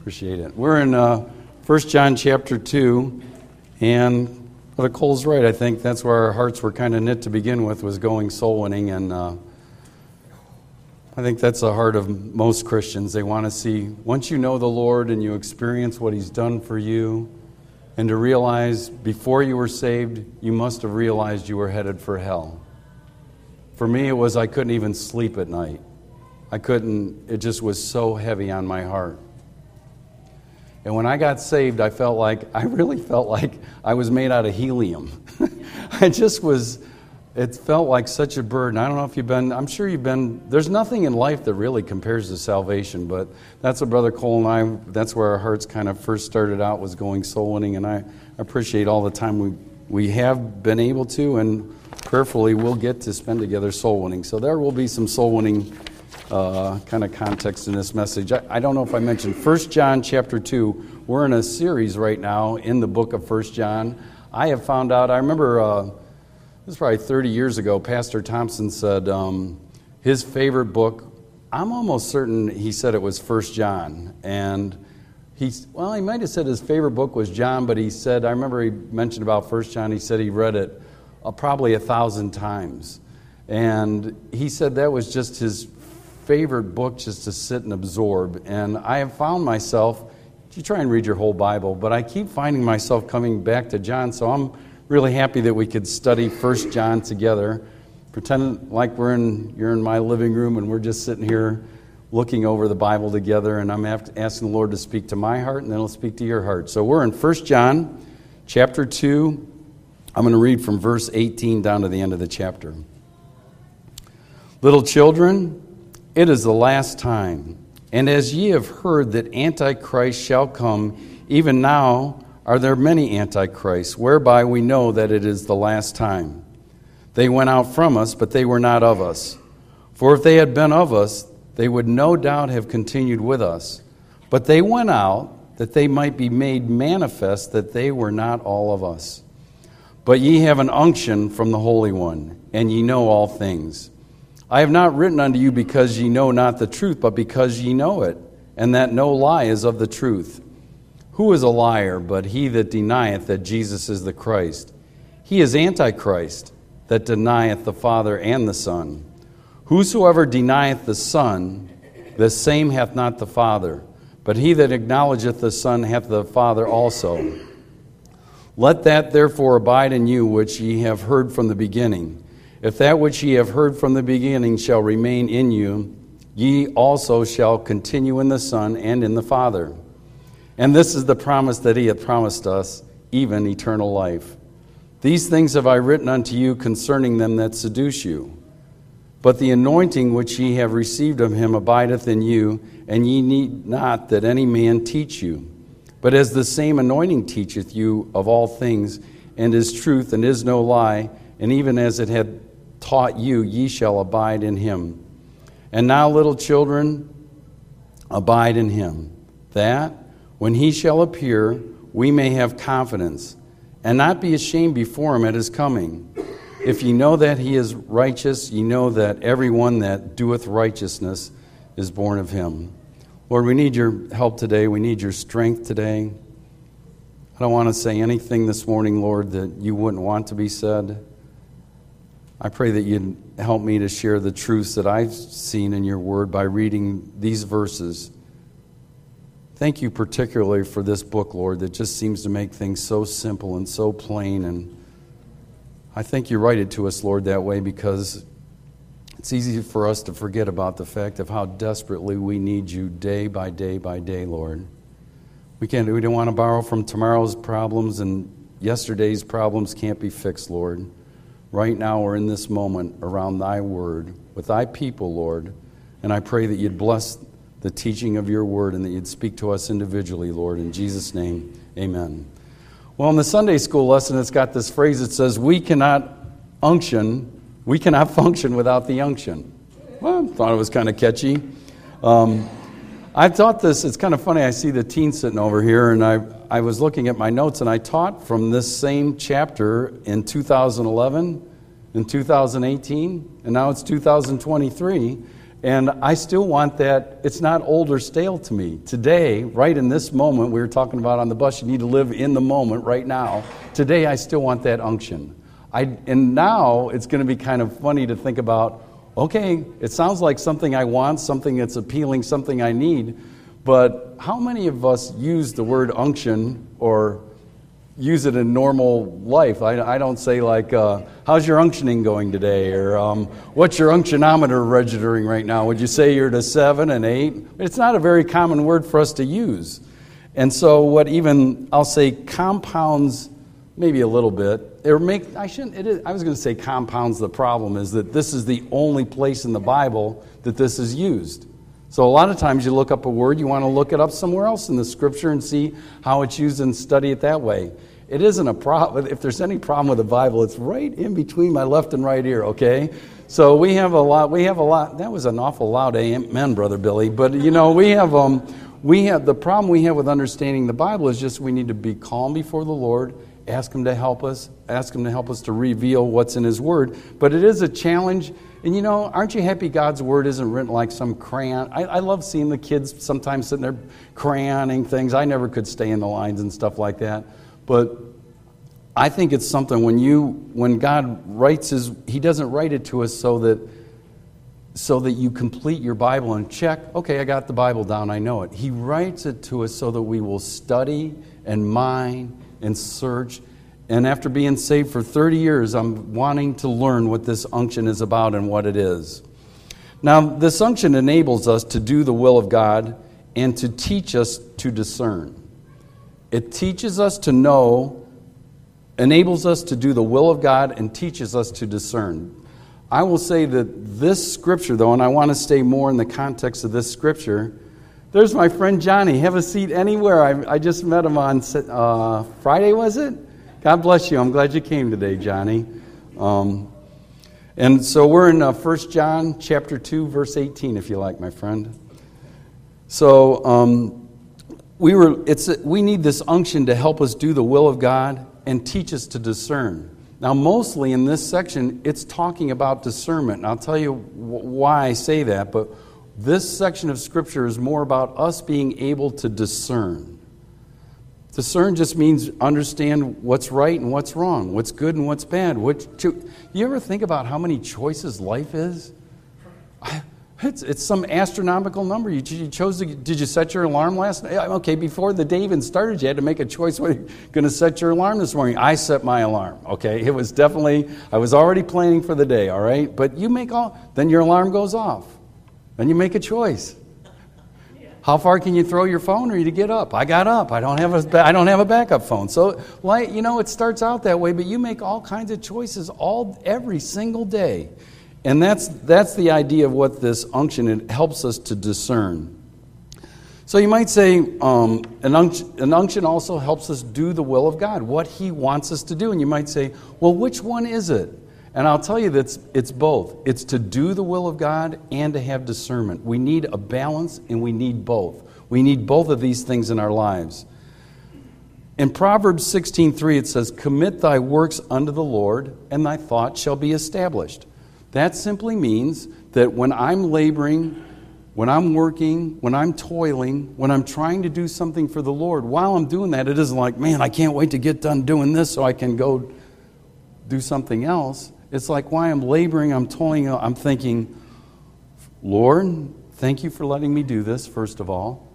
Appreciate it. We're in 1 John chapter 2, and Brother Cole's right. I think that's where our hearts were kind of knit to begin with, was going soul winning, and I think that's the heart of most Christians. They want to see, once you know the Lord and you experience what He's done for you, and to realize before you were saved, you must have realized you were headed for hell. For me, it was I couldn't even sleep at night. It just was so heavy on my heart. And when I got saved, I really felt like I was made out of helium. It felt like such a burden. I don't know if I'm sure you've been, there's nothing in life that really compares to salvation, but that's what Brother Cole and I, that's where our hearts kind of first started out, was going soul winning, and I appreciate all the time we have been able to, and prayerfully we'll get to spend together soul winning. So there will be some soul winning kind of context in this message. I don't know if I mentioned 1 John chapter 2. We're in a series right now in the book of 1 John. I have found out, I remember this is probably 30 years ago, Pastor Thompson said his favorite book, I'm almost certain he said it was 1 John. And he might have said his favorite book was John, but he said, I remember he mentioned about 1 John, he said he read it probably 1,000 times. And he said that was just his favorite book just to sit and absorb. And I have found myself, you try and read your whole Bible, but I keep finding myself coming back to John, so I'm really happy that we could study 1 John together. Pretend like you're in my living room and we're just sitting here looking over the Bible together, and I'm asking the Lord to speak to my heart, and then He'll speak to your heart. So we're in 1 John chapter 2. I'm going to read from verse 18 down to the end of the chapter. Little children, it is the last time, and as ye have heard that Antichrist shall come, even now are there many antichrists, whereby we know that it is the last time. They went out from us, but they were not of us. For if they had been of us, they would no doubt have continued with us. But they went out, that they might be made manifest that they were not all of us. But ye have an unction from the Holy One, and ye know all things. I have not written unto you because ye know not the truth, but because ye know it, and that no lie is of the truth. Who is a liar but he that denieth that Jesus is the Christ? He is Antichrist, that denieth the Father and the Son. Whosoever denieth the Son, the same hath not the Father. But he that acknowledgeth the Son hath the Father also. Let that therefore abide in you which ye have heard from the beginning. If that which ye have heard from the beginning shall remain in you, ye also shall continue in the Son and in the Father. And this is the promise that He hath promised us, even eternal life. These things have I written unto you concerning them that seduce you. But the anointing which ye have received of Him abideth in you, and ye need not that any man teach you. But as the same anointing teacheth you of all things, and is truth, and is no lie, and even as it had taught you, ye shall abide in Him. And now, little children, abide in Him, that, when He shall appear, we may have confidence, and not be ashamed before Him at His coming. If ye know that He is righteous, ye know that every one that doeth righteousness is born of Him. Lord, we need your help today. We need your strength today. I don't want to say anything this morning, Lord, that you wouldn't want to be said. I pray that you'd help me to share the truths that I've seen in your word by reading these verses. Thank you particularly for this book, Lord, that just seems to make things so simple and so plain. And I think you write it to us, Lord, that way because it's easy for us to forget about the fact of how desperately we need you day by day by day, Lord. We don't want to borrow from tomorrow's problems, and yesterday's problems can't be fixed, Lord. Right now we're in this moment around thy word with thy people, Lord, and I pray that you'd bless the teaching of your word and that you'd speak to us individually, Lord. In Jesus' name, amen. Well, in the Sunday school lesson, it's got this phrase that says, we cannot function without the unction. Well, I thought it was kind of catchy. I taught this, it's kind of funny, I see the teens sitting over here, and I was looking at my notes, and I taught from this same chapter in 2011, in 2018, and now it's 2023. And I still want that. It's not old or stale to me. Today, right in this moment, we were talking about on the bus, you need to live in the moment right now. Today, I still want that unction. And now it's going to be kind of funny to think about, okay, it sounds like something I want, something that's appealing, something I need, but how many of us use the word unction or use it in normal life? I don't say like, how's your unctioning going today? Or what's your unctionometer registering right now? Would you say you're at a 7, an 8? It's not a very common word for us to use. And so what even, I'll say compounds maybe a little bit. I was going to say compounds the problem is that this is the only place in the Bible that this is used. So a lot of times you look up a word, you want to look it up somewhere else in the Scripture and see how it's used and study it that way. It isn't a problem. If there's any problem with the Bible, it's right in between my left and right ear, okay? So we have a lot. That was an awful loud amen, Brother Billy. But, we have the problem we have with understanding the Bible is just we need to be calm before the Lord, ask Him to help us to reveal what's in His Word. But it is a challenge. And aren't you happy God's Word isn't written like some crayon? I love seeing the kids sometimes sitting there crayoning things. I never could stay in the lines and stuff like that. But I think it's something when God writes He doesn't write it to us so that you complete your Bible and check, okay, I got the Bible down, I know it. He writes it to us so that we will study and mine and search. And after being saved for 30 years, I'm wanting to learn what this unction is about and what it is. Now, this unction enables us to do the will of God and to teach us to discern. It teaches us to know, enables us to do the will of God, and teaches us to discern. I will say that this scripture, though, and I want to stay more in the context of this scripture, there's my friend Johnny. Have a seat anywhere. I just met him on Friday, was it? God bless you. I'm glad you came today, Johnny. And so we're in 1 John chapter 2, verse 18, if you like, my friend. So we need this unction to help us do the will of God and teach us to discern. Now, mostly in this section, it's talking about discernment. And I'll tell you why I say that, but this section of Scripture is more about us being able to discern. Discern just means understand what's right and what's wrong, what's good and what's bad. You ever think about how many choices life is? It's some astronomical number. Did you set your alarm last night? Okay, before the day even started, you had to make a choice whether you're going to set your alarm this morning. I set my alarm, okay? It was definitely, I was already planning for the day, all right? But then your alarm goes off. Then you make a choice. How far can you throw your phone or you to get up? I got up. I don't have a backup phone. So, it starts out that way, but you make all kinds of choices every single day. And that's the idea of what this unction, it helps us to discern. So you might say an unction also helps us do the will of God, what He wants us to do. And you might say, well, which one is it? And I'll tell you that it's both. It's to do the will of God and to have discernment. We need a balance and we need both. We need both of these things in our lives. In Proverbs 16:3 it says, "Commit thy works unto the Lord, and thy thought shall be established." That simply means that when I'm laboring, when I'm working, when I'm toiling, when I'm trying to do something for the Lord, while I'm doing that, it isn't like, man, I can't wait to get done doing this so I can go do something else. It's like while I'm laboring, I'm toiling, I'm thinking, Lord, thank you for letting me do this, first of all.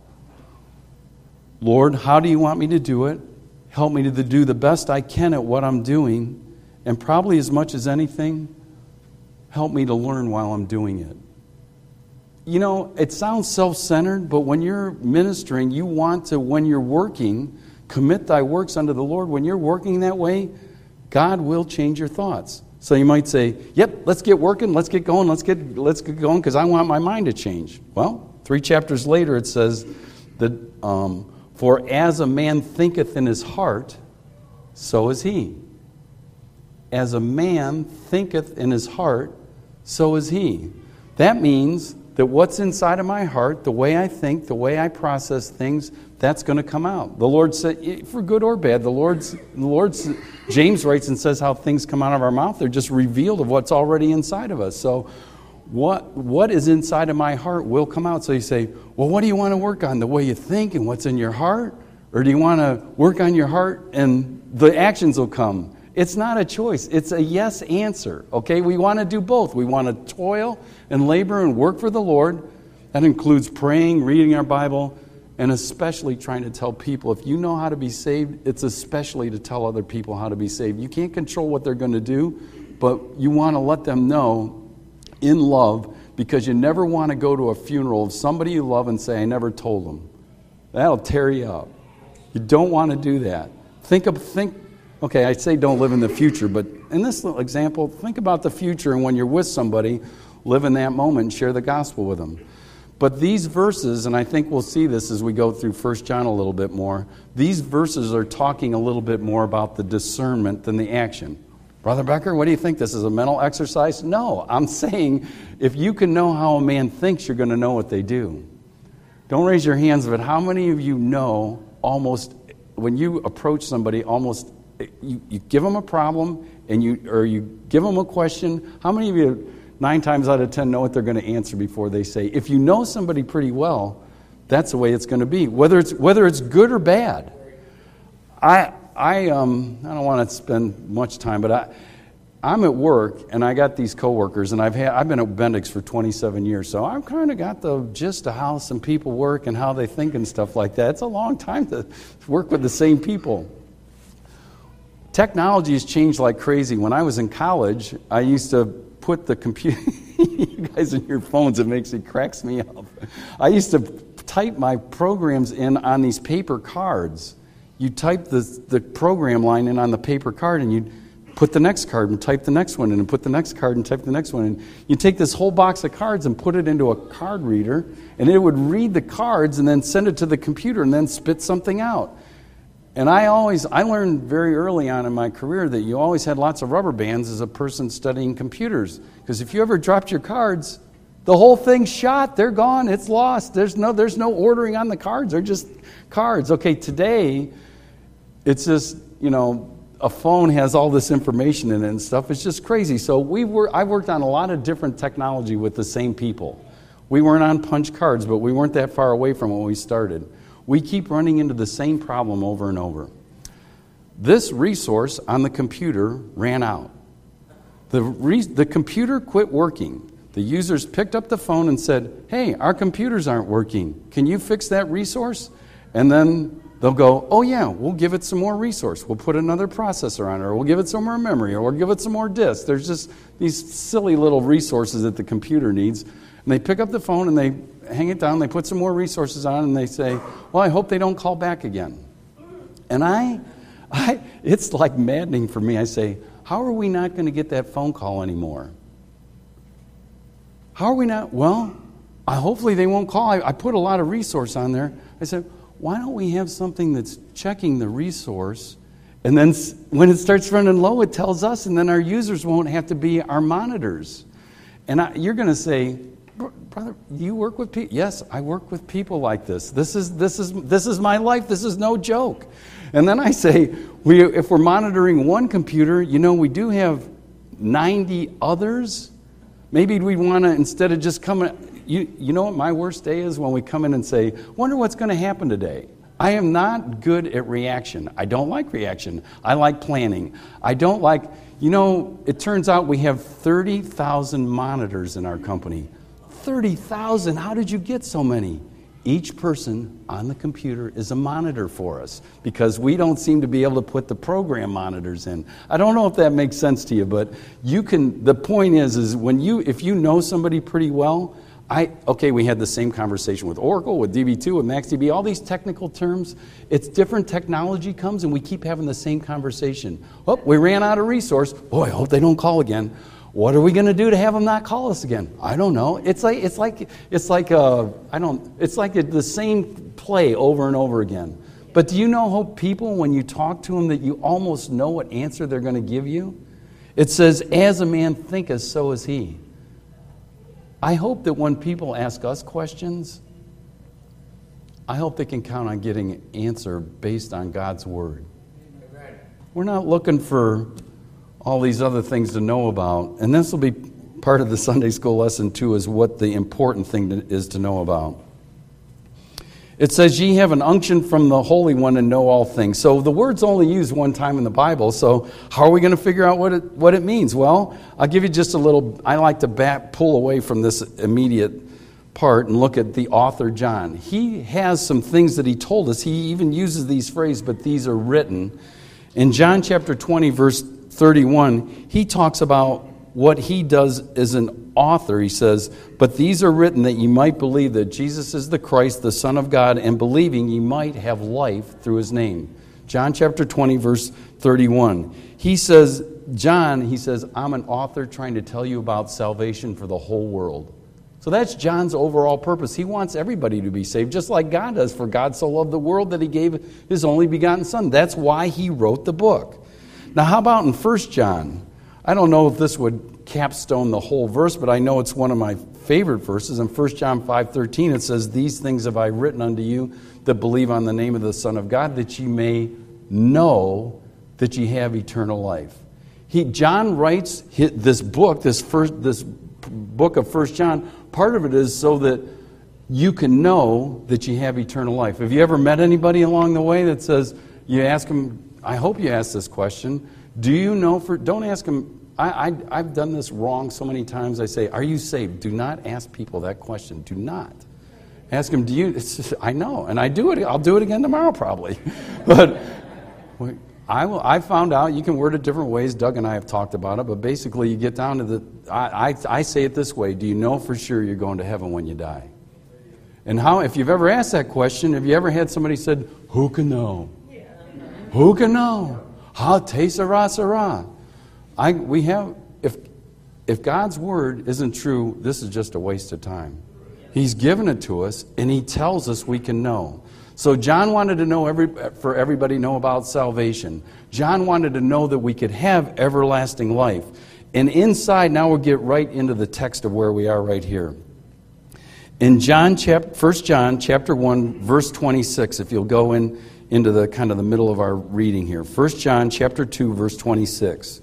Lord, how do you want me to do it? Help me to do the best I can at what I'm doing. And probably as much as anything, help me to learn while I'm doing it. It sounds self-centered, but when you're ministering, you want to, when you're working, commit thy works unto the Lord. When you're working that way, God will change your thoughts. So you might say, yep, let's get working, let's get going, let's get going, because I want my mind to change. Well, 3 chapters later it says that, for as a man thinketh in his heart, so is he. As a man thinketh in his heart, so is he. That means that what's inside of my heart, the way I think, the way I process things, that's going to come out. The Lord said, for good or bad, the Lord's James writes and says how things come out of our mouth. They're just revealed of what's already inside of us. So what is inside of my heart will come out. So you say, well, what do you want to work on? The way you think and what's in your heart? Or do you want to work on your heart and the actions will come? It's not a choice. It's a yes answer. Okay? We want to do both. We want to toil and labor and work for the Lord. That includes praying, reading our Bible, and especially trying to tell people, if you know how to be saved, it's especially to tell other people how to be saved. You can't control what they're going to do, but you want to let them know in love, because you never want to go to a funeral of somebody you love and say, I never told them. That'll tear you up. You don't want to do that. Okay, I say don't live in the future, but in this little example, think about the future, and when you're with somebody, live in that moment and share the gospel with them. But these verses, and I think we'll see this as we go through 1 John a little bit more, these verses are talking a little bit more about the discernment than the action. Brother Becker, what do you think? This is a mental exercise? No, I'm saying if you can know how a man thinks, you're going to know what they do. Don't raise your hands, but how many of you know almost, when you approach somebody, almost, you give them a problem, and you give them a question, how many of you, 9 times out of 10, know what they're going to answer before they say? If you know somebody pretty well, that's the way it's going to be, whether it's good or bad. I don't want to spend much time, but I'm at work, and I got these coworkers, and I've been at Bendix for 27 years, so I've kind of got the gist of how some people work and how they think and stuff like that. It's a long time to work with the same people. Technology has changed like crazy. When I was in college, I used to put the computer, you guys in your phones, it cracks me up. I used to type my programs in on these paper cards. You type the program line in on the paper card, and you put the next card and type the next one in, and put the next card and type the next one in. You take this whole box of cards and put it into a card reader, and it would read the cards and then send it to the computer and then spit something out. And I learned very early on in my career that you always had lots of rubber bands as a person studying computers. Because if you ever dropped your cards, the whole thing's shot. They're gone. It's lost. There's no ordering on the cards. They're just cards. Okay, today, it's just, a phone has all this information in it and stuff. It's just crazy. So I worked on a lot of different technology with the same people. We weren't on punch cards, but we weren't that far away from when we started. We keep running into the same problem over and over. This resource on the computer ran out. The computer quit working. The users picked up the phone and said, hey, our computers aren't working. Can you fix that resource? And then they'll go, oh yeah, we'll give it some more resource. We'll put another processor on it, or we'll give it some more memory, or we'll give it some more disk. There's just these silly little resources that the computer needs. And they pick up the phone and they hang it down, they put some more resources on, and they say, well, I hope they don't call back again. And it's like maddening for me. I say, how are we not going to get that phone call anymore? How are we not? Well, hopefully they won't call. I put a lot of resource on there. I said, why don't we have something that's checking the resource, and then when it starts running low, it tells us, and then our users won't have to be our monitors. And you're going to say, brother, you work with people? Yes, I work with people like this. This is my life. This is no joke. And then I say, if we're monitoring one computer, we do have 90 others. Maybe we want to, instead of just coming, you know what my worst day is? When we come in and say, wonder what's going to happen today. I am not good at reaction. I don't like reaction. I like planning. I don't like, it turns out we have 30,000 monitors in our company. 30,000. How did you get so many? Each person on the computer is a monitor for us, because we don't seem to be able to put the program monitors in. I don't know if that makes sense to you, but the point is if you know somebody pretty well, we had the same conversation with Oracle, with DB2, with MaxDB, all these technical terms. It's different technology comes, and we keep having the same conversation. Oh, we ran out of resource. Boy, I hope they don't call again. What are we going to do to have them not call us again? I don't know. It's like the same play over and over again. But do you know how people, when you talk to them, that you almost know what answer they're going to give you? It says, as a man thinketh, so is he. I hope that when people ask us questions, I hope they can count on getting an answer based on God's Word. We're not looking for all these other things to know about. And this will be part of the Sunday school lesson too is what the important thing is to know about. It says, ye have an unction from the Holy One and know all things. So the word's only used one time in the Bible, so how are we going to figure out what it means? Well, I'll give you just a little, I like to pull away from this immediate part and look at the author John. He has some things that he told us. He even uses these phrases, but these are written. In John chapter 20, verse 31, he talks about what he does as an author. He says, but these are written that ye might believe that Jesus is the Christ, the Son of God, and believing ye might have life through his name. John chapter 20, verse 31. He says, I'm an author trying to tell you about salvation for the whole world. So that's John's overall purpose. He wants everybody to be saved, just like God does. For God so loved the world that he gave his only begotten Son. That's why he wrote the book. Now, how about in 1 John? I don't know if this would capstone the whole verse, but I know it's one of my favorite verses. In 1 John 5:13, it says, these things have I written unto you that believe on the name of the Son of God, that ye may know that ye have eternal life. John writes this book, this book of 1 John. Part of it is so that you can know that you have eternal life. Have you ever met anybody along the way that says, you ask them, I hope you ask this question, do you know don't ask them, I've done this wrong so many times. I say, are you saved? Do not ask people that question. Do not. Ask them, I know, and I do it. I'll do it again tomorrow probably. But I found out, you can word it different ways. Doug and I have talked about it, but basically you get down to I say it this way, do you know for sure you're going to heaven when you die? And if you've ever asked that question, have you ever had somebody said, who can know? Yeah. Who can know? Ha te sara sara. If God's word isn't true, this is just a waste of time. He's given it to us, and he tells us we can know. So John wanted to know for everybody to know about salvation. John wanted to know that we could have everlasting life. And inside, now we'll get right into the text of where we are right here. In 1 John chapter 1, verse 26, if you'll go into the kind of the middle of our reading here. 1 John chapter 2, verse 26.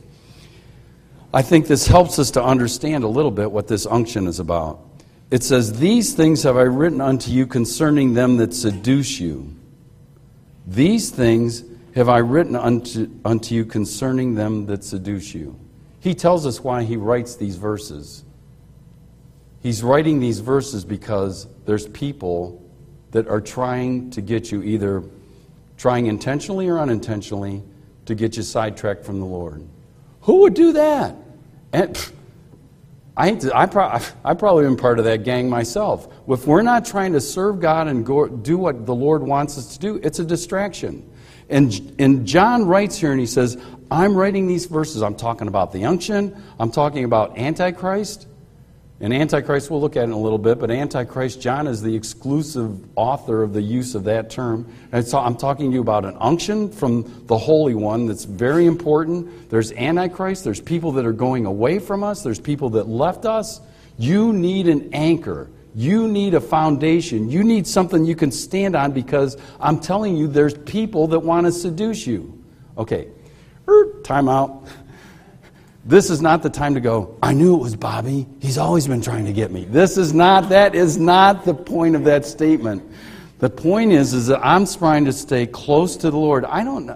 I think this helps us to understand a little bit what this unction is about. It says, these things have I written unto you concerning them that seduce you. These things have I written unto you concerning them that seduce you. He tells us why he writes these verses. He's writing these verses because there's people that are trying to get you, either trying intentionally or unintentionally, to get you sidetracked from the Lord. Who would do that? And I probably been part of that gang myself. If we're not trying to serve God and do what the Lord wants us to do, it's a distraction. And John writes here and he says, I'm writing these verses. I'm talking about the unction. I'm talking about Antichrist. And Antichrist, we'll look at it in a little bit, but Antichrist, John is the exclusive author of the use of that term. And so I'm talking to you about an unction from the Holy One that's very important. There's Antichrist. There's people that are going away from us. There's people that left us. You need an anchor. You need a foundation. You need something you can stand on, because I'm telling you, there's people that want to seduce you. Okay, time out. This is not the time to go, I knew it was Bobby. He's always been trying to get me. That is not the point of that statement. The point is that I'm trying to stay close to the Lord. I don't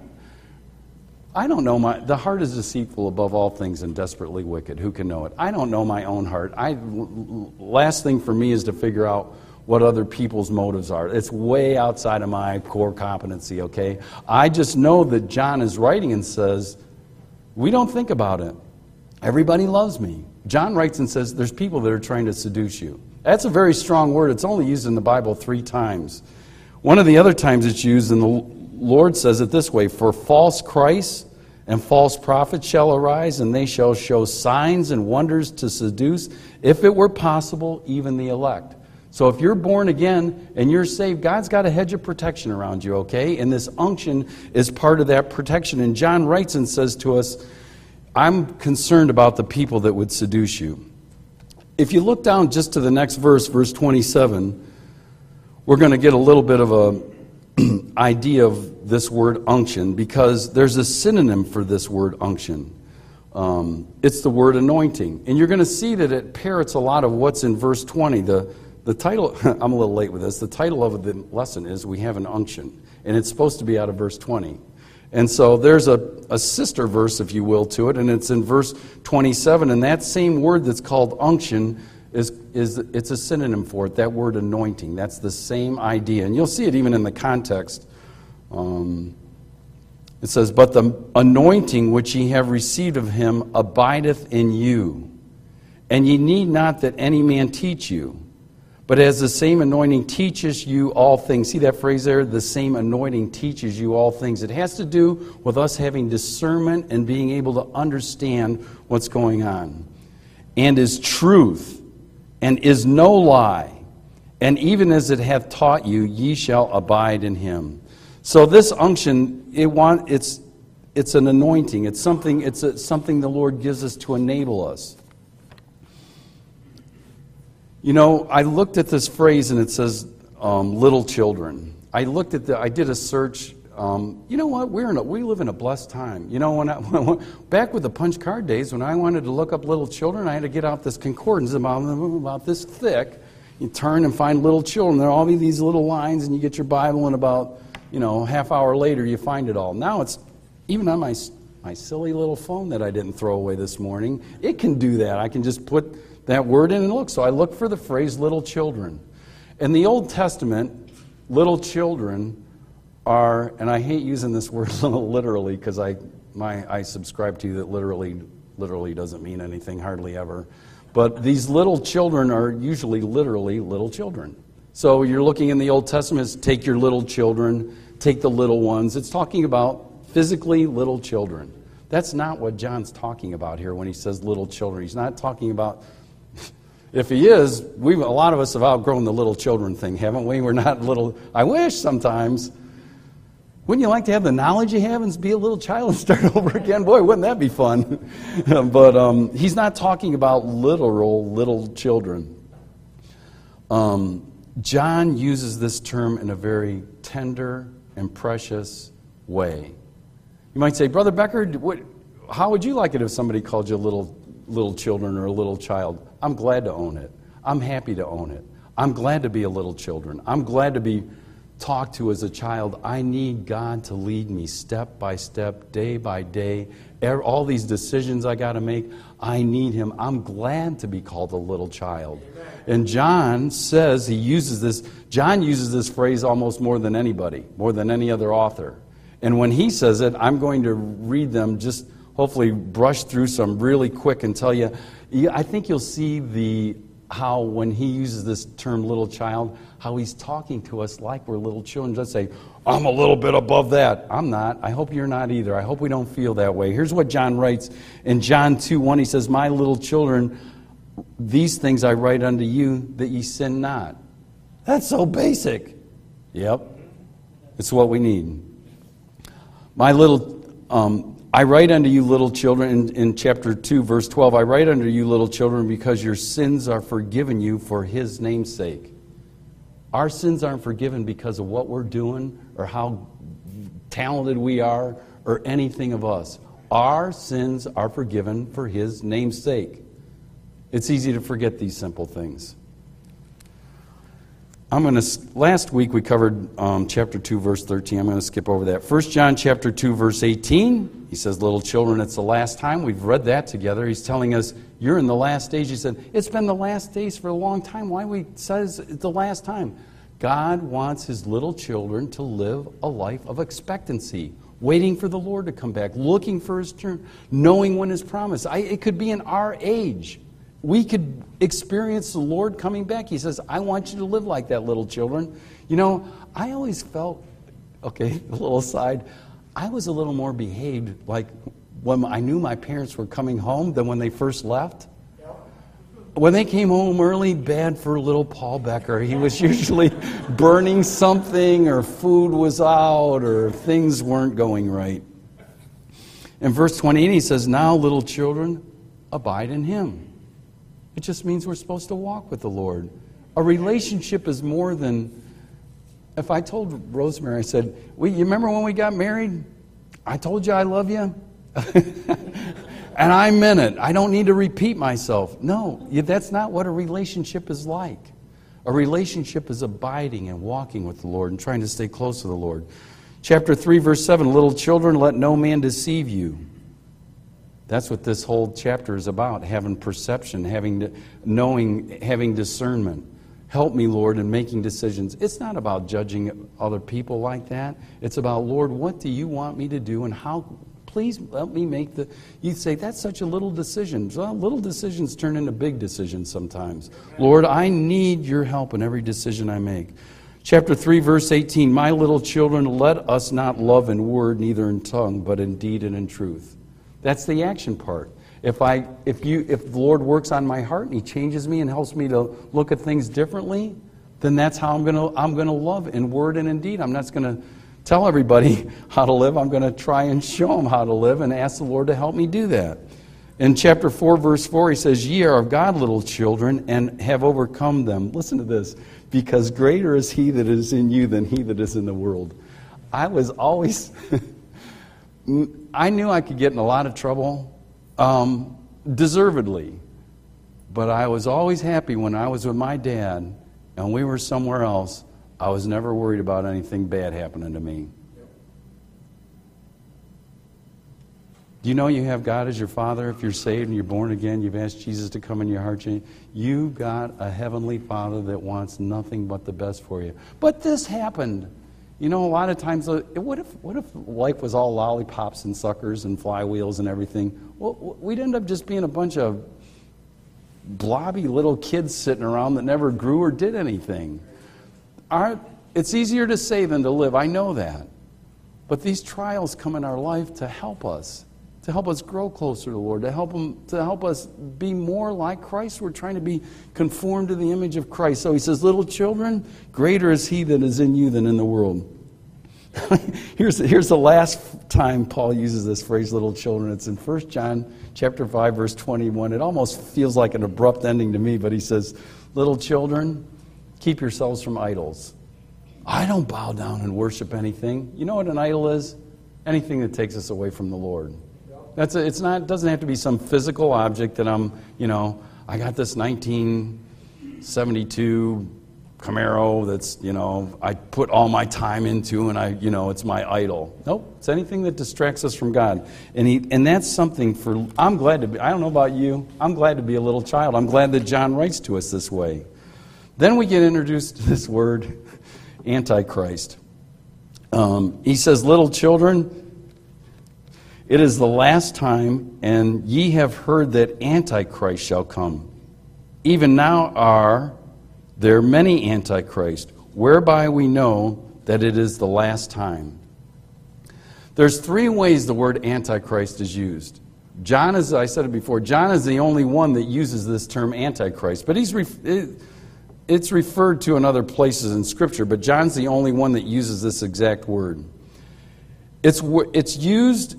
know the heart is deceitful above all things and desperately wicked. Who can know it? I don't know my own heart. Last thing for me is to figure out what other people's motives are. It's way outside of my core competency, okay? I just know that John is writing and says, we don't think about it. Everybody loves me. John writes and says, there's people that are trying to seduce you. That's a very strong word. It's only used in the Bible 3 times. One of the other times it's used, and the Lord says it this way, for false Christs and false prophets shall arise, and they shall show signs and wonders to seduce, if it were possible, even the elect. So if you're born again and you're saved, God's got a hedge of protection around you, okay? And this unction is part of that protection. And John writes and says to us, I'm concerned about the people that would seduce you. If you look down just to the next verse, verse 27, we're going to get a little bit of an idea of this word unction, because there's a synonym for this word unction. It's the word anointing. And you're going to see that it parrots a lot of what's in verse 20. The title, I'm a little late with this, the title of the lesson is We Have an Unction. And it's supposed to be out of verse 20. And so there's a sister verse, if you will, to it, and it's in verse 27. And that same word that's called unction it's a synonym for it, that word anointing. That's the same idea. And you'll see it even in the context. It says, but the anointing which ye have received of him abideth in you. And ye need not that any man teach you. But as the same anointing teaches you all things. See that phrase there? The same anointing teaches you all things. It has to do with us having discernment and being able to understand what's going on. And is truth, and is no lie. And even as it hath taught you, ye shall abide in him. So this unction, it's an anointing. It's something the Lord gives us to enable us. You know, I looked at this phrase and it says, little children. I did a search. You know what? We live in a blessed time. You know, back with the punch card days, when I wanted to look up little children, I had to get out this concordance about this thick. You turn and find little children. There are all these little lines, and you get your Bible, and about, half hour later, you find it all. Now it's even on my silly little phone that I didn't throw away this morning. It can do that. I can just put that word in and look. So I look for the phrase little children. In the Old Testament, little children are, and I hate using this word literally because I subscribe to that literally doesn't mean anything, hardly ever. But these little children are usually literally little children. So you're looking in the Old Testament, it's take your little children, take the little ones. It's talking about physically little children. That's not what John's talking about here when he says little children. He's not talking about... If he is, a lot of us have outgrown the little children thing, haven't we? We're not little... I wish sometimes. Wouldn't you like to have the knowledge you have and be a little child and start over again? Boy, wouldn't that be fun? But he's not talking about literal little children. John uses this term in a very tender and precious way. You might say, Brother Becker, how would you like it if somebody called you little children or a little child? I'm glad to own it. I'm happy to own it. I'm glad to be a little children. I'm glad to be talked to as a child. I need God to lead me step by step, day by day. All these decisions I got to make, I need him. I'm glad to be called a little child. And John uses this phrase almost more than anybody, more than any other author. And when he says it, I'm going to read them, just hopefully brush through some really quick and tell you, I think you'll see how when he uses this term little child, how he's talking to us like we're little children. Just say, I'm a little bit above that. I'm not. I hope you're not either. I hope we don't feel that way. Here's what John writes in John 2:1. He says, my little children, these things I write unto you, that ye sin not. That's so basic. Yep. It's what we need. I write unto you, little children, in chapter 2, verse 12, I write unto you, little children, because your sins are forgiven you for his name's sake. Our sins aren't forgiven because of what we're doing or how talented we are or anything of us. Our sins are forgiven for his name's sake. It's easy to forget these simple things. Last week we covered chapter 2, verse 13. I'm going to skip over that. 1 John chapter 2, verse 18. He says, little children, it's the last time. We've read that together. He's telling us, you're in the last days. He said, it's been the last days for a long time. Why we says it's the last time? God wants his little children to live a life of expectancy, waiting for the Lord to come back, looking for his turn, knowing when his promise. It could be in our age. We could experience the Lord coming back. He says, I want you to live like that, little children. You know, I always felt, okay, a little aside, I was a little more behaved like when I knew my parents were coming home than when they first left. When they came home early, bad for little Paul Becker. He was usually burning something, or food was out, or things weren't going right. In verse 28, he says, now, little children, abide in him. It just means we're supposed to walk with the Lord. A relationship is more than... If I told Rosemary, I said, you remember when we got married? I told you I love you? and I meant it. I don't need to repeat myself. No, that's not what a relationship is like. A relationship is abiding and walking with the Lord and trying to stay close to the Lord. Chapter 3, verse 7, little children, let no man deceive you. That's what this whole chapter is about, having perception, having discernment. Help me, Lord, in making decisions. It's not about judging other people like that. It's about, Lord, what do you want me to do, and how? Please let me make the... You say, that's such a little decision. Well, little decisions turn into big decisions sometimes. Lord, I need your help in every decision I make. Chapter 3, verse 18, my little children, let us not love in word, neither in tongue, but in deed and in truth. That's the action part. If the Lord works on my heart and He changes me and helps me to look at things differently, then that's how I'm gonna love in word and in deed. I'm not going to tell everybody how to live. I'm going to try and show them how to live and ask the Lord to help me do that. In chapter 4, verse 4, He says, ye are of God, little children, and have overcome them. Listen to this. Because greater is He that is in you than he that is in the world. I was always... I knew I could get in a lot of trouble, deservedly. But I was always happy when I was with my dad and we were somewhere else. I was never worried about anything bad happening to me. Do you know you have God as your Father? If you're saved and you're born again, you've asked Jesus to come in your heart. You got a heavenly Father that wants nothing but the best for you. But this happened. You know, a lot of times, what if life was all lollipops and suckers and flywheels and everything? Well, we'd end up just being a bunch of blobby little kids sitting around that never grew or did anything. It's easier to say than to live, I know that. But these trials come in our life to help us grow closer to the Lord, to help us be more like Christ. We're trying to be conformed to the image of Christ. So He says, little children, greater is He that is in you than in the world. Here's the last time Paul uses this phrase, little children. It's in 1 John chapter 5, verse 21. It almost feels like an abrupt ending to me, but he says, little children, keep yourselves from idols. I don't bow down and worship anything. You know what an idol is? Anything that takes us away from the Lord. It doesn't have to be some physical object that I got this 1972 Camaro that's, I put all my time into and it's my idol. Nope, it's anything that distracts us from God. And that's something I'm glad to be, I don't know about you, I'm glad to be a little child. I'm glad that John writes to us this way. Then we get introduced to this word, Antichrist. He says, little children, it is the last time, and ye have heard that Antichrist shall come. Even now are there many Antichrists, whereby we know that it is the last time. There's three ways the word Antichrist is used. John, as I said it before, John is the only one that uses this term Antichrist. But it's referred to in other places in Scripture, but John's the only one that uses this exact word. It's used...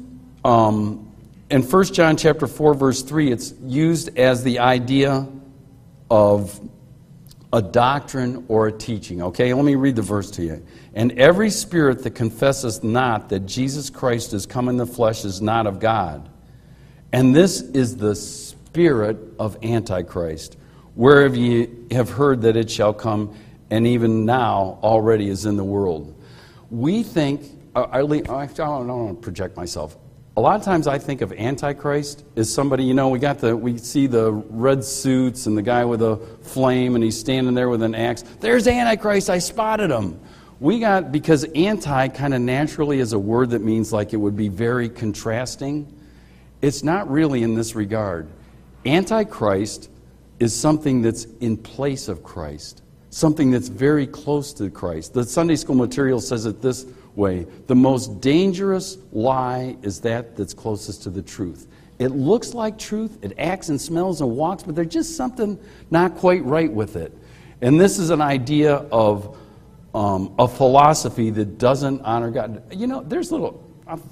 in 1 John chapter 4, verse 3, it's used as the idea of a doctrine or a teaching. Okay, let me read the verse to you. And every spirit that confesseth not that Jesus Christ is come in the flesh is not of God. And this is the spirit of Antichrist, whereof ye have heard that it shall come, and even now already is in the world. We think, I don't want to project myself. A lot of times I think of Antichrist as somebody, we see the red suits and the guy with a flame and he's standing there with an axe. There's Antichrist, I spotted him. Because anti kind of naturally is a word that means like it would be very contrasting. It's not really in this regard. Antichrist is something that's in place of Christ. Something that's very close to Christ. The Sunday school material says it this way. The most dangerous lie is that's closest to the truth. It looks like truth, it acts and smells and walks, but there's just something not quite right with it. And this is an idea of a philosophy that doesn't honor God. There's little...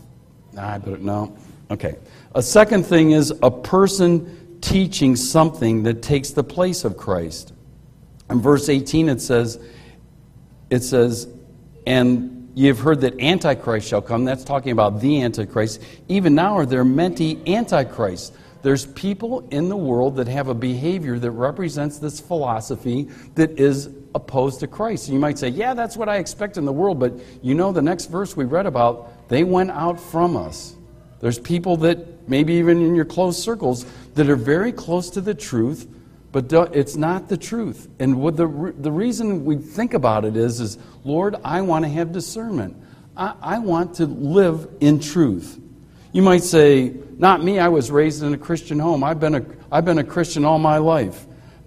no. Okay. A second thing is a person teaching something that takes the place of Christ. In verse 18 it says, and ye have heard that Antichrist shall come. That's talking about the Antichrist. Even now are there many Antichrists. There's people in the world that have a behavior that represents this philosophy that is opposed to Christ. And you might say, yeah, that's what I expect in the world, but you know the next verse we read about, they went out from us. There's people that, maybe even in your close circles, that are very close to the truth, but it's not the truth. And what the reason we think about it is Lord, I want to have discernment. I want to live in truth. You might say, not me, I was raised in a Christian home. I've been a Christian all my life.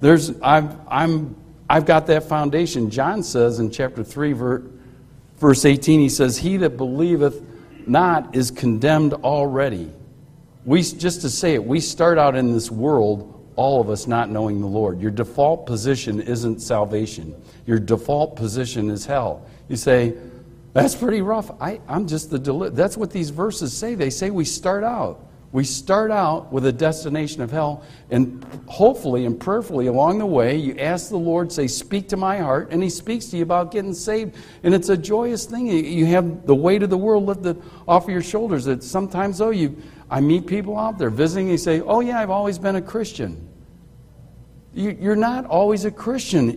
I've got that foundation. John says in chapter 3, verse 18, he says, he that believeth not is condemned already. Just to say it, we start out in this world, all of us not knowing the Lord. Your default position isn't salvation. Your default position is hell. You say, that's pretty rough. I'm just that's what these verses say. They say we start out. We start out with a destination of hell, and hopefully and prayerfully along the way, you ask the Lord, say, speak to my heart, and He speaks to you about getting saved. And it's a joyous thing. You have the weight of the world lifted off of your shoulders. That sometimes, I meet people out there visiting, and they say, oh yeah, I've always been a Christian. You're not always a Christian.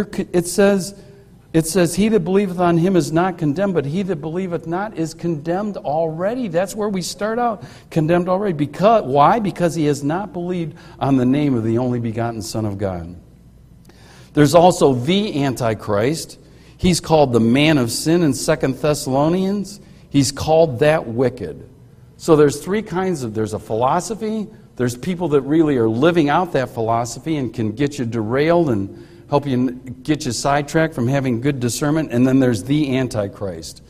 It says, he that believeth on Him is not condemned, but he that believeth not is condemned already. That's where we start out, condemned already. Why? Because he has not believed on the name of the only begotten Son of God. There's also the Antichrist. He's called the man of sin in 2 Thessalonians. He's called that wicked. So there's three kinds there's a philosophy, there's people that really are living out that philosophy and can get you derailed and help you get you sidetracked from having good discernment. And then there's the Antichrist.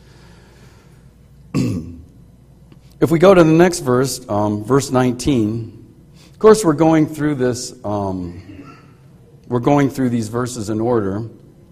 If we go to the next verse, verse 19, of course we're going through this, we're going through these verses in order.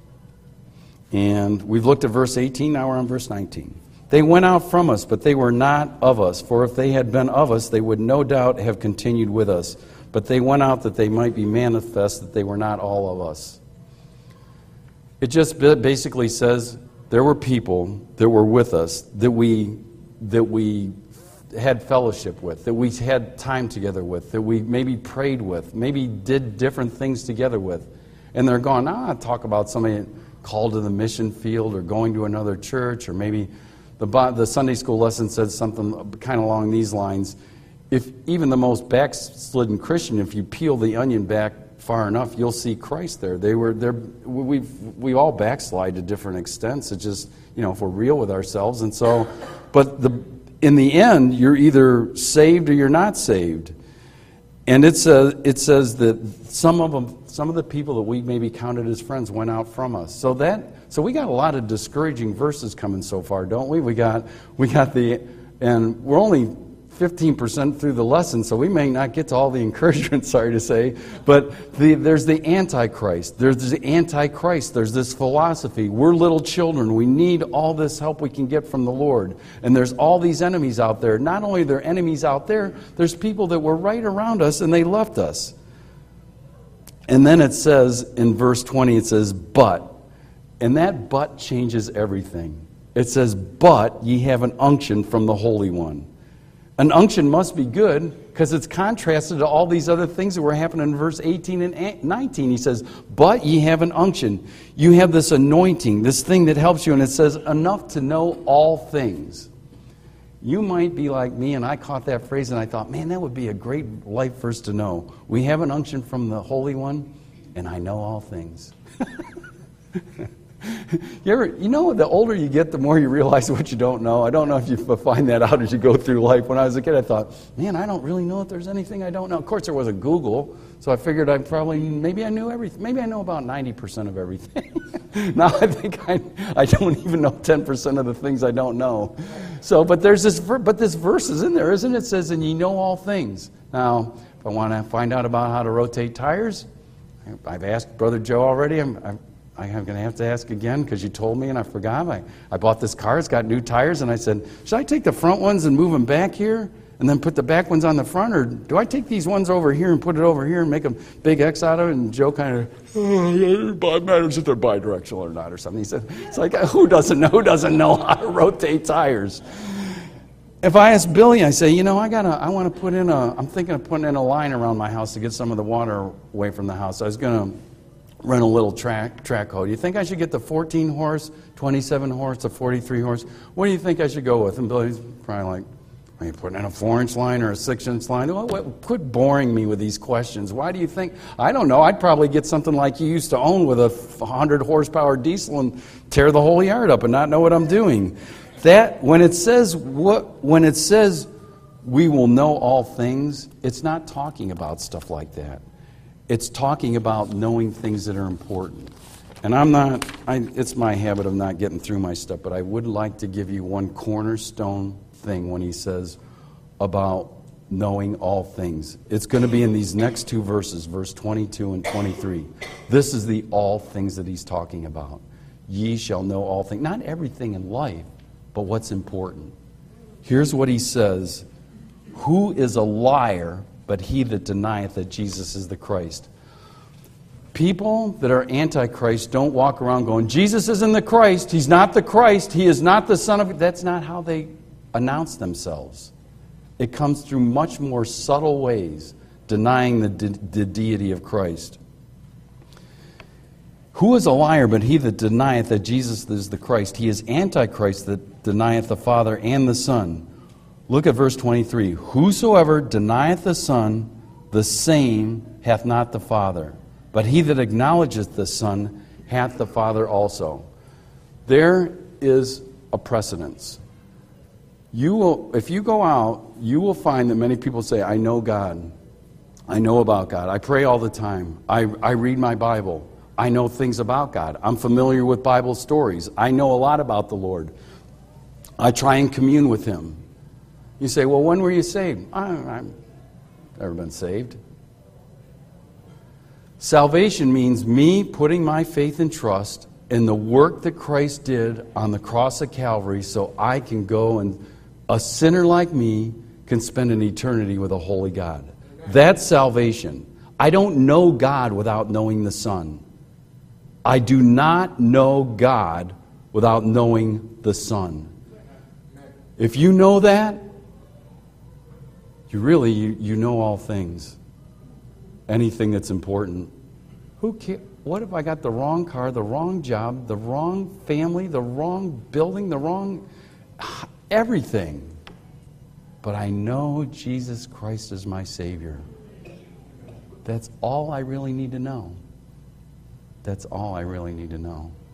And we've looked at verse 18, now we're on verse 19. They went out from us, but they were not of us. For if they had been of us, they would no doubt have continued with us. But they went out that they might be manifest that they were not all of us. It just basically says there were people that were with us, that we had fellowship with, that we had time together with, that we maybe prayed with, maybe did different things together with. And they're gone, talk about somebody called to the mission field or going to another church, or maybe the Sunday school lesson said something kind of along these lines. If even the most backslidden Christian, if you peel the onion back far enough, you'll see Christ there. We all backslide to different extents. It's just, if we're real with ourselves. And so, but in the end, you're either saved or you're not saved. And it says that some of the people that we maybe counted as friends went out from us. So we got a lot of discouraging verses coming so far, don't we? We got and we're only 15% through the lesson, so we may not get to all the encouragement, sorry to say, but there's the Antichrist. There's the Antichrist. There's this philosophy. We're little children. We need all this help we can get from the Lord. And there's all these enemies out there. Not only are there enemies out there, there's people that were right around us and they left us. And then it says, in verse 20, it says, but. And that but changes everything. It says, but ye have an unction from the Holy One. An unction must be good because it's contrasted to all these other things that were happening in verse 18 and 19. He says, but ye have an unction. You have this anointing, this thing that helps you. And it says, enough to know all things. You might be like me, and I caught that phrase and I thought, man, that would be a great life verse to know. We have an unction from the Holy One, and I know all things. The older you get, the more you realize what you don't know. I don't know if you find that out as you go through life. When I was a kid, I thought, man, I don't really know if there's anything I don't know. Of course, there wasn't Google, so I figured maybe I knew everything. Maybe I know about 90% of everything. Now I think I don't even know 10% of the things I don't know. So, but this verse is in there, isn't it? It says, and ye know all things. Now, if I want to find out about how to rotate tires, I've asked Brother Joe already. I'm going to have to ask again because you told me and I forgot. I bought this car. It's got new tires. And I said, should I take the front ones and move them back here? and then put the back ones on the front, or do I take these ones over here and put it over here and make a big X out of it? And Joe kind of, it matters if they're bidirectional or not or something. He said, it's like, who doesn't know how to rotate tires? If I ask Billy, I say, I'm thinking of putting in a line around my house to get some of the water away from the house. I was going to run a little track hoe. Do you think I should get the 14 horse, 27 horse, the 43 horse? What do you think I should go with? And Billy's probably like, are you putting in a 4-inch line or a 6-inch line? Quit boring me with these questions. Why do you think? I don't know. I'd probably get something like you used to own with a 100 horsepower diesel and tear the whole yard up and not know what I'm doing. That when it says we will know all things, it's not talking about stuff like that. It's talking about knowing things that are important. And it's my habit of not getting through my stuff, but I would like to give you one cornerstone thing when he says about knowing all things. It's going to be in these next two verses, verse 22 and 23. This is the all things that he's talking about. Ye shall know all things. Not everything in life, but what's important. Here's what he says. Who is a liar but he that denieth that Jesus is the Christ? People that are antichrist don't walk around going, Jesus isn't the Christ, he's not the Christ, he is not the Son of God. That's not how they announce themselves. It comes through much more subtle ways, denying the deity of Christ. Who is a liar but he that denieth that Jesus is the Christ? He is antichrist that denieth the Father and the Son. Look at verse 23. Whosoever denieth the Son, the same hath not the Father. But he that acknowledgeth the Son hath the Father also. There is a precedence. If you go out, you will find that many people say, I know God. I know about God. I pray all the time. I read my Bible. I know things about God. I'm familiar with Bible stories. I know a lot about the Lord. I try and commune with Him. You say, well, when were you saved? I've never been saved. Salvation means me putting my faith and trust in the work that Christ did on the cross of Calvary so I can go and a sinner like me can spend an eternity with a holy God. That's salvation. I don't know God without knowing the Son. I do not know God without knowing the Son. If you know that, you know all things. Anything that's important. Who cares? What if I got the wrong car, the wrong job, the wrong family, the wrong building, the wrong everything? But I know Jesus Christ is my Savior. That's all I really need to know. That's all I really need to know.